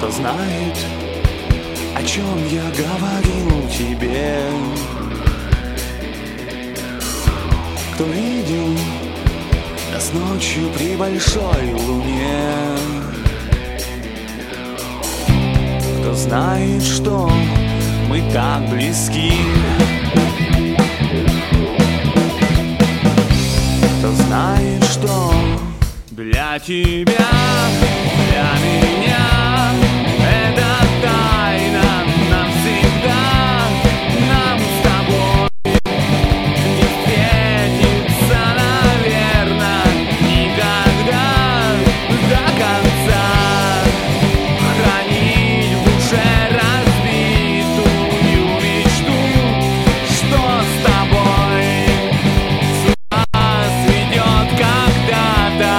Кто знает, о чем я говорил тебе? Кто видел нас ночью при большой луне? Кто знает, что мы так близки? Кто знает, что для тебя, для меня это тайна навсегда. Нам с тобой не встретиться, наверное, никогда до конца. Хранить в душе разбитую мечту, что с тобой судьба сведет когда-то.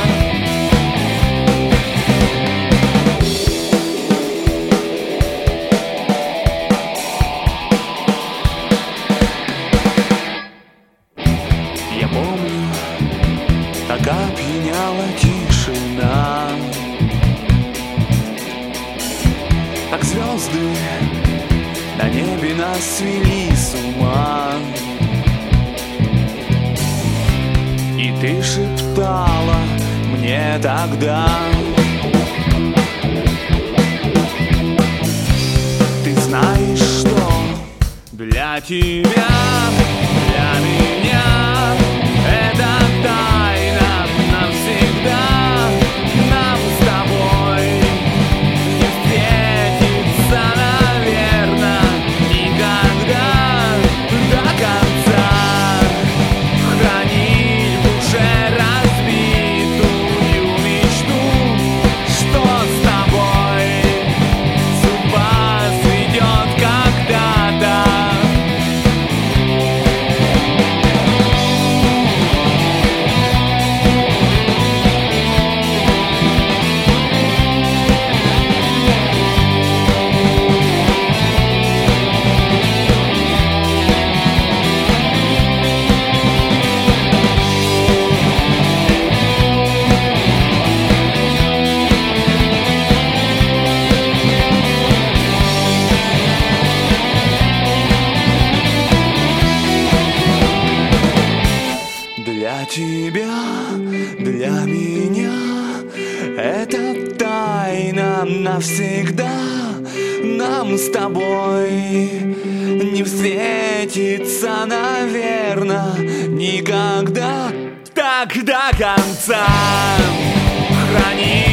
Я помню, как опьяняла тишина, как звезды на небе нас свели с ума. И ты шептала мне тогда: ты знаешь, что для тебя, для меня это тайна навсегда. Нам с тобой не встретиться, наверное, никогда до конца. Хранить в душе разбитую мечту, что с тобой судьба сведет когда-то. Для тебя, для меня это тайна навсегда. Нам с тобой не встретиться, наверное, никогда так до конца. Храни